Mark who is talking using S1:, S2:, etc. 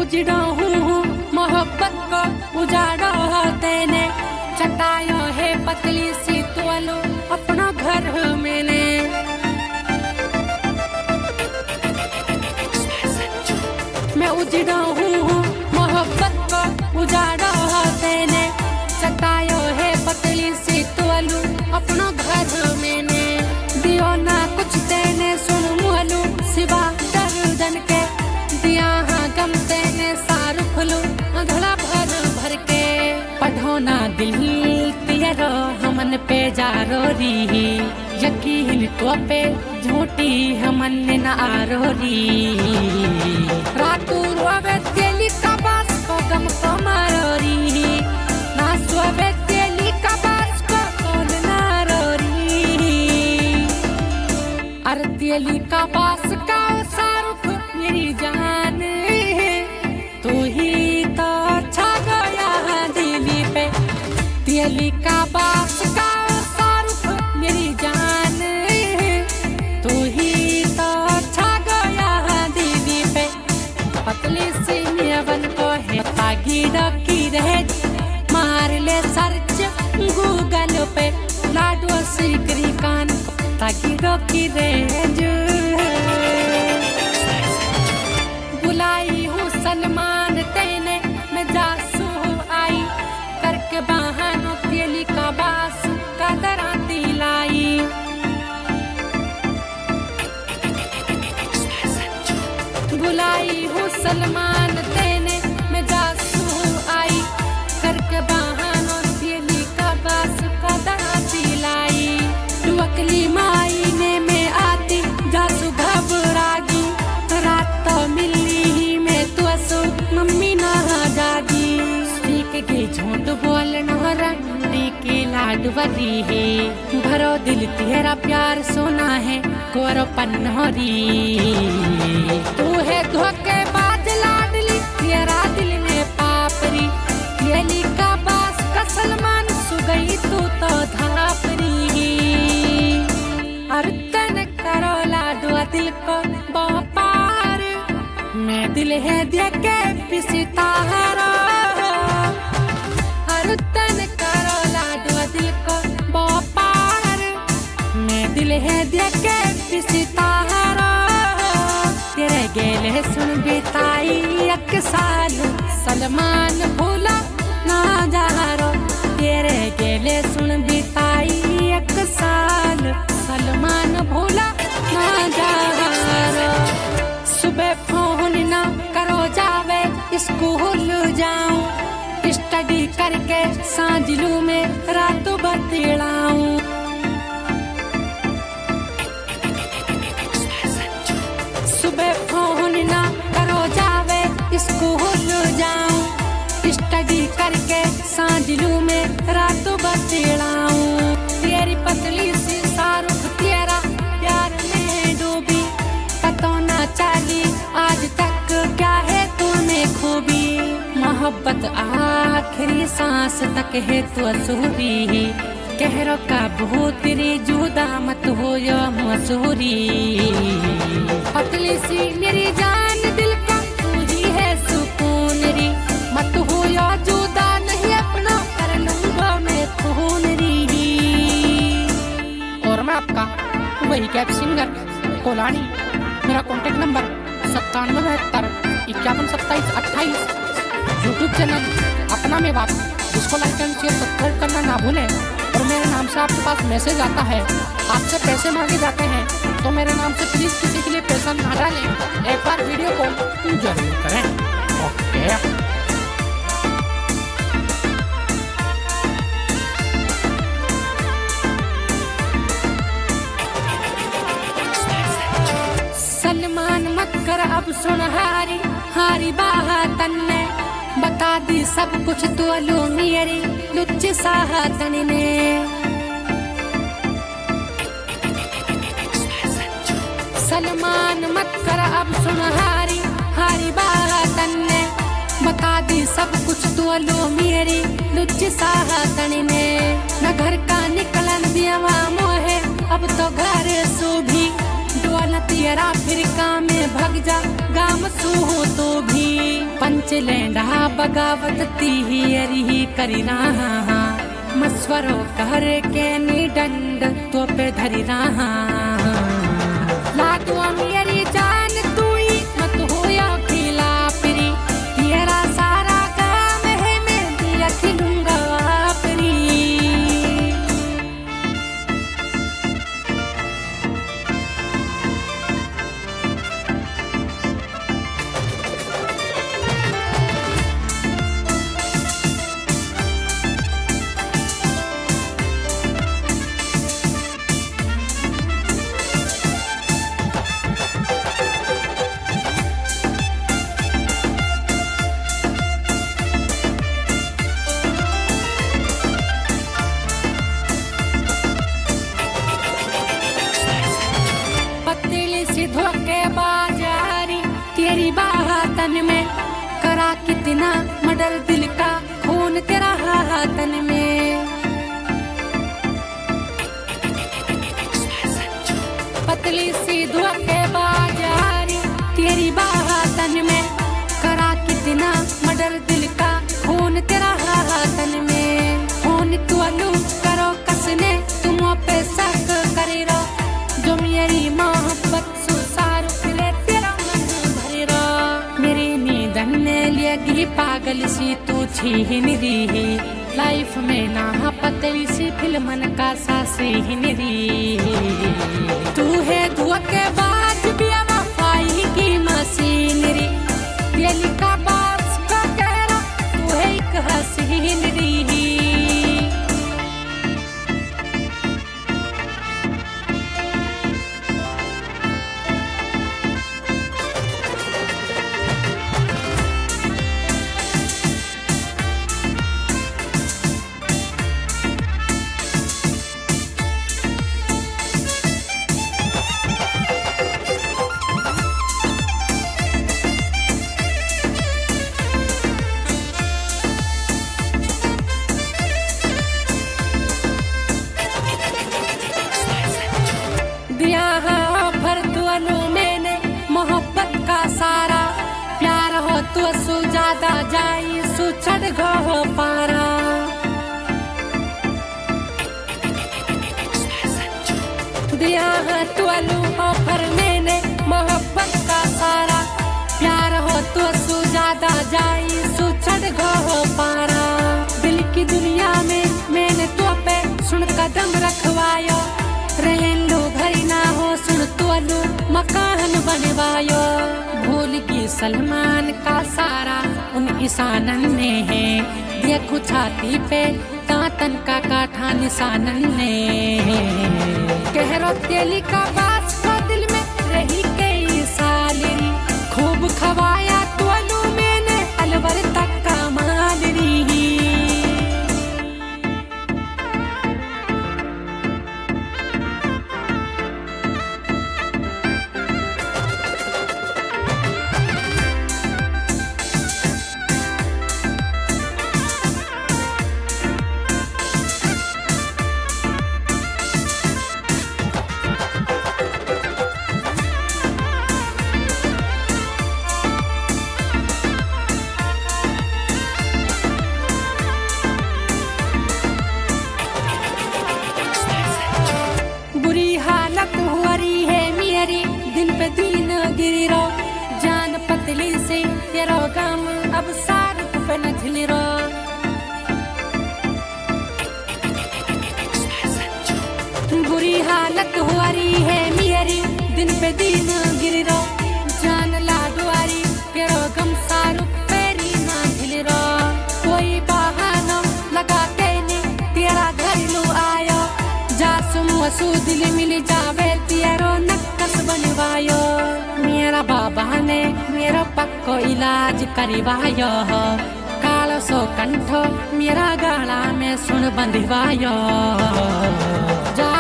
S1: उजड़ा हूँ मोहब्बत को उजाड़ा तेने, चटाया है पतली सी तुअलो अपना घर मैंने। मैं उजड़ा हूँ मोहब्बत को उजाड़ा तेने, चटाया है पतली सी तुअलो अपना घर मैंने। दियो ना कुछ तेने सुन मुहलू सिवा दर्दन के, दिया हाँ गम तेने सारू खुलू अधड़ा भर भर के। पढ़ो ना दिल तेरो हमन पे जारो री, यकीन तो पे झूठी हमन न आरो री। रातू रोवे तेली का बास को गम को मारो री, ना सोवे तेली का बास को कौन ना रो री। अरे तेली का बास का सारुख मेरी जान, तू ही तो छा गया दिली पे। तेली का बास का सारुख मेरी जान, तू ही तो छा गया दिली पे। पतली सी यवन को है तागी की रहे, मार ले सर्च गूगल पे लाडो सीकरी कान तागी की रहे। बुलाई हूँ सलमान तेने मैं जासू आई, करके बहानों तेली का बास का दराती लाई। बुलाई हूँ सलमान तेने मैं जासू आई, करके बहानों तेली का बास का दराती लाई। टुकली माई ने मैं आती जासू घबरागी, रात तो मिली में तू असो मम्मी ना जागी। सीख के झूठ बोलना रंडी की लाडवरी है, भरो दिल तेरा प्यार सोना है कोरो पन्नोरी। तू है धोखेबाज लाडली तेरा दिल में पापरी, तेली का बास का सलमान सुगई तू तो धापरी। अर्तन करो लाडो दिल को बापार, मैं दिल है दे के पिसता हरा। अर्तन करो लाडो दिल को बापार, मैं दिल है दे के पिसता हरा। तेरे गेले सुन बिताई एक साल सलमान भूला ना जारो, तेरे गेले सुन बिताई एक साल सलमान भूला ना जारो। सुबह फोन ना करो जावे स्कूल जाऊं, स्टडी करके सांझलू में रात बतलाऊं। सुबह फोन ना करो जावे स्कूल जाऊं, स्टडी करके सांझलू में रात बतलाऊं। तेरी पतली सी सारुख तेरा प्यार में डूबी, पता ना चली आज तक क्या है तूने खूबी। मोहब्बत आखिरी सांस तक है तो असूरी, कहरो का बहुत तेरी जुदा मत हो यो मसूरी। पतली सी मेरी जान दिल का तू ही है सुकून री, मत हो यो जुदा नहीं अपना कर लूंगा मैं खून री। और मैं आपका वही कैप सिंगर कोलानी, मेरा कॉन्टेक्ट नंबर 9772512728। यूट्यूब चैनल अपना में बात, उसको लाइक एंड शेयर सब्सक्राइब करना ना भूलें। और मेरे नाम से आपके पास मैसेज आता है, आपसे पैसे मांगे जाते हैं, तो मेरे नाम से प्लीज किसी के लिए पैसा ना डालें, एक बार वीडियो को जरूर करें। ओके। सलमान मत कर अब सुन हारी हारी बातन ने, बता दी सब कुछ तो लो मेरी लुच्च साहतन ने। सलमान मत कर अब सुन हारी हारी बातन ने, बता दी सब कुछ तो लो मेरी लुच्च साहतन ने। न घर का निकलन दिया मोहे अब तो घर सो भी, डोल तेरा फिर काम में भग जा गाम सू हो तो भी। पंच लेंडा बगावत तिहियरी करी रहा मस्वरो कर के नी डंड तो पे धरी रहा लाडू मेरी जान तू ही मत होया खिला परी तेरा सारा काम है मैं दिया खिलूंगा परी धोखेबाजारी तेरी बातन में करा कितना मर्डर दिल का खून तेरा हाथन में पतली सी धोखेबाजारी तेरी बातन में करा कितना मर्डर दिल का खून तेरा हाथन में खून तुअलू करो कसने तुम पे शक करे रो जो मेरी मोहब्बत लगी पागल सी तू छीन रही लाइफ में ना पतली सी फिल्मन का सासी हिन रही तू है धोखेबाज बेवफाई की मशीनरी दिल का बात का कह रहा तू है एक हसीन रही भर दुआलू मैंने मोहब्बत का सारा प्यार हो तो सु ज्यादा जाई सु चढ़ गो पारा दिया तुअलू ऑफर मैंने मोहब्बत का सारा प्यार हो तो सु ज्यादा जाई सु चढ़ गो पारा दिल की दुनिया में मैंने तो पे सुन कदम रखवायो रहन लो भरी ना हो सुन तुअलू मकान बनवायो भूल की सलमान का सारा उन ईसानन ने है देखो छाती पे दांतन का काठा निशानन ने कहरो तेली का बात को दिल में रही कई साली खूब खवाया तुअलू मैंने अलवर तक का माल रही दिन गिरी रो जान पतली से तेरो गम अब सार पे न झिली रो बुरी हालत हुआ रही है मेरी दिन पे दिन गिरी रो जान लाडवारी तेरो गम सार पेरी न झिली रो कोई बहाना लगा के तेरा घर लो आयो जासुम वसू दिल मिल जावे तेरो नक्कस बनवायो मेरा बाबा ने मेरा पक्को इलाज करवायो कालो सो कंठो मेरा गाला में सुन बंधवायो।